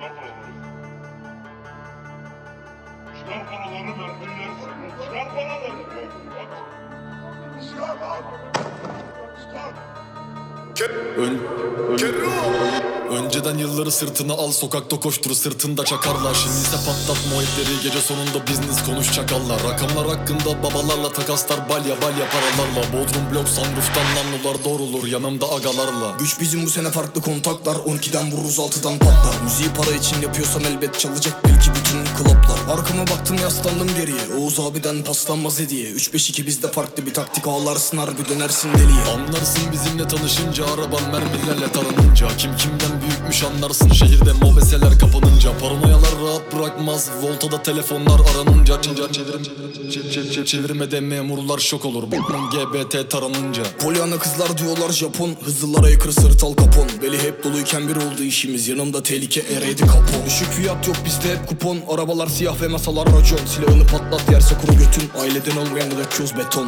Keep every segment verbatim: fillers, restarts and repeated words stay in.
Çıkar paraları. Çıkar paraları mermiler senin. Çıkar paraları. Hadi. Çıkar lan. Çıkar. Ön, ön, önceden yılları sırtına al, sokakta koştur, sırtında çakarlar. Şimdi ise patlat muhabbetleri, gece sonunda business konuş çakallar. Rakamlar hakkında babalarla takaslar, balya balya paralarla. Bodrum blok sunrooftan namlular doğrulur yanımda agalarla. Güç bizim bu sene farklı kontaklar, on ikiden vururuz altıdan patlar. Müziği para için yapıyorsam elbet çalacak belki bütün klaplar. Arkama baktım yaslandım geriye, Oğuz abiden paslanmaz hediye. Üç beş iki bizde farklı bir taktik, ağlarsın harbi dönersin deliye. Anlarsın bizimle tanışınca, araban mermilerle taranınca. Kim kimden büyükmüş anlarsın şehirde mobeseler kapanınca. Paranoyalar rahat bırakmaz, voltada telefonlar aranınca. Çinca çevirim, çev, çev, çev, çevirmede memurlar şok olur bakman G B T taranınca. Polyana kızlar diyorlar Japon, hızlılara aykırı sırtal kapon. Beli hep doluyken bir oldu işimiz, yanımda tehlike ereydi kapon. Düşük fiyat yok bizde hep kupon, arabalar siyah ve masalar racon. Silahını patlat yerse kuru götün, aileden olmayanı döküyoruz beton.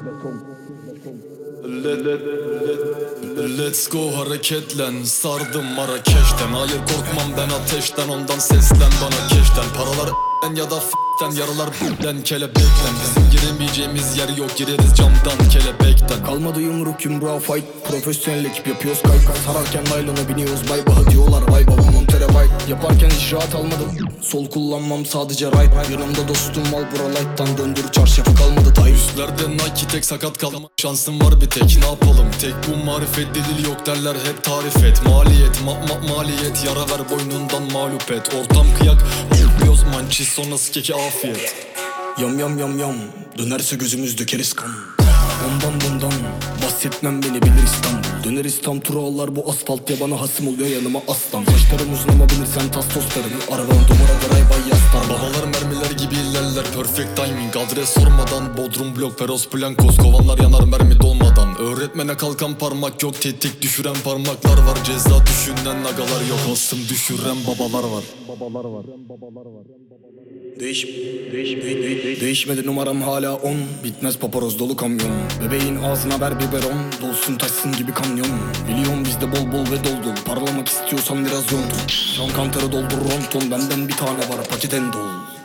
Let's go hareketlen, sardım Marrakeş'ten. Hayır korkmam ben ateşten, ondan seslen bana keşten. Paralar ya da f***ten, yaralar b***den, kelebeklen. Bizim giremeyeceğimiz yer yok, gireriz camdan kelebekten. Kalmadı yumruk yumruğa fight, profesyonel ekip yapıyoruz kay kay. Sararken naylona biniyoruz bay bah diyorlar, vay baba monterebyte. Yaparken hiç rahat almadım, sol kullanmam sadece right. Yanımda dostum Marlboro Light'tan, döndür çarşafı kalmadı tay. Üstlerde Nike tek, sakat kalma şansım var bir tek, ne yapalım? Tek bu marifet, delil yok derler hep tarif et. Maliyet ma ma maliyet, yara ver boynundan mağlup et. Ortam kıyak, yapıyoruz mançiz sonrası keki afiyet. Yam yam yam yam, dönerse gözümüz dökeriz kan. Ondan bundan bahsetmem, beni bilir İstanbul. Döneriz tam turalar, bu asfalt ya bana hasım oluyor yanıma aslan. Saçlarım uzun ama bilirsen tas tostlarını, arabanın dumura garay bay yastar. Babalar mermiler gibi ilerler, perfect timing. Adres sormadan, Bodrum blok, Feroz Plankos. Kovanlar yanar mermi dolmadan. Öğretmene kalkan parmak yok, tetik düşüren parmaklar var. Ceza düşünen agalar yok, asım düşüren babalar var. Babalar var. Babalar var. Değiş, değiş, değiş, değişmedi numaram hala on. Bitmez paparoz dolu kamyon. Bebeğin ağzına ver biberon, dolsun taşsın gibi kamyon. Milyon bizde bol bol ve dol dol. Parlamak istiyorsan biraz yol tut. Şan kantarı doldur ronton, benden bir tane var paketen dol.